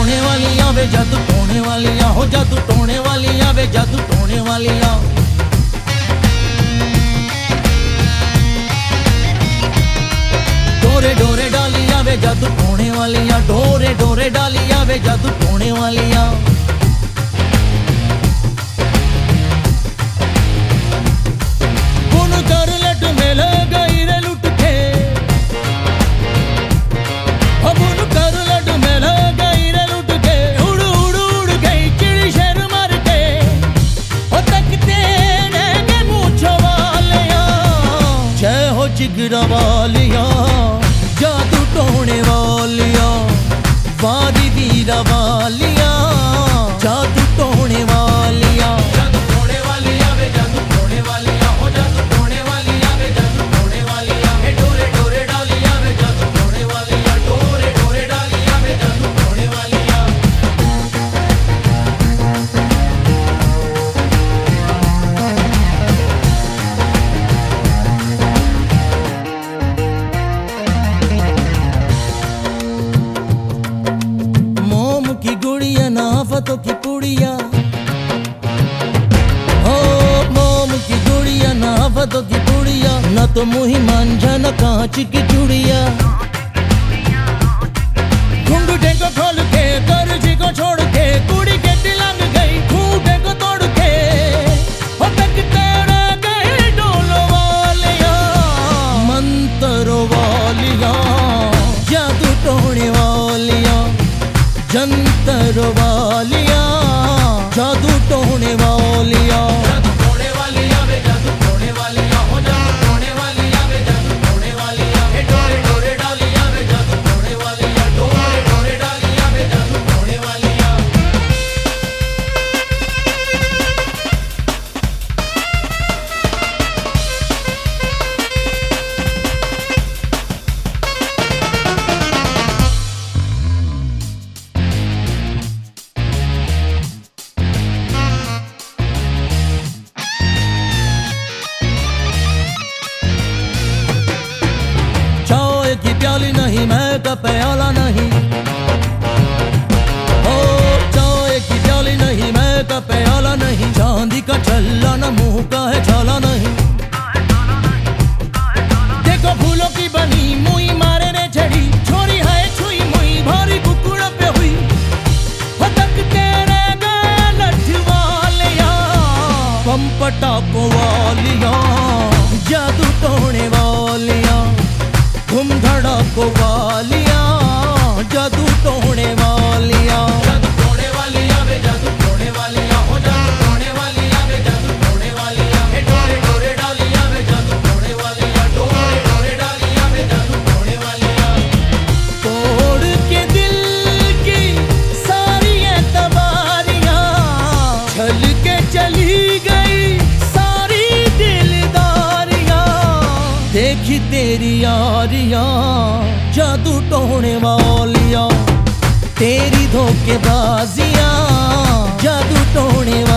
टोने वालियां वे जादू टोने वालियां, हो जादू टोने वालियां वे जादू टोने वालियां। डोरे डोरे डालियां वे जादू टोने वालियां, डोरे डोरे डालियां वे जादू टोने वालियां। बुन कर लट मिल गई रे लुट के, बुन कर लट मिल गई रे लुट के, उड़ उड़ उड़ गई चिड़ी शर मर के, ओ तकते रहेंगे मूंछों वालियां। जय हो जिगरा वालियां, जादू टोने वालियां, वारी वीरा वालियां, जादू टोने वालियां। जादू टोने वालियां वे जादू टोने वालियां, हो जादू टोने वालियां वे जादू टोने वालियां। हे डोरे डोरे डालियां वे जादू टोने वालियां, डोरे डोरे डालियां वे जादू टोने वालियां। मोम की गुड़िया नाफतों की पुड़िया, हो मोम की गुड़िया नाफतों की पुड़िया, न तो मुही मांझा न कांच की चूड़िया। घुंघटे को खोल के दर्जी को छोड़ के, कुड़ी के लंग गई खूंटे को तोड़ के, हो तकते रह गए डोलो वालियां, मंतरों वालियां, जादू टोने वालियां, जंतर वालियां, जादू टोने वालियां। जादू टोने वालियां वे जादू टोने वालियां, हो जादू टोने वालियां वे जादू टोने वालियां। हे डोरे डोरे डालियां वे जादू टोने वालियां, डोरे डोरे डालियां वे जादू टोने वालियां। चाय की प्याली नहीं मैं का प्याला नहीं, ओ चाय की प्याली नहीं मैं का प्याला नहीं, चांदी का छल्ला न मुंह का है छाला नहीं। देखो फूलों की बनी मुई मारे ने छड़ी, छोरी है छुई मुई भारी कुकुड़ पे हुई, हो तकते रह गए लठ वालियां, पंपटा को वालियां, जादू टोने वालियां, धूम धड़ाको वालियां, जादू टोने वालियां। जादू टोने वालियां वे जादू टोने वालियां, हो जादू टोने वालियां वे जादू टोने वालियां। हे डोरे डोरे डालियां वे जादू टोने वालियां, डोरे डोरे डालियां वे जादू टोने वालियां। तोड़ के दिल की सारी एतबारियां, छल के चली गई सारी दिलदारियां, देखी तेरी यारियां, जादू टोने वालियां, तेरी धोखेबाजियां, जादू टोने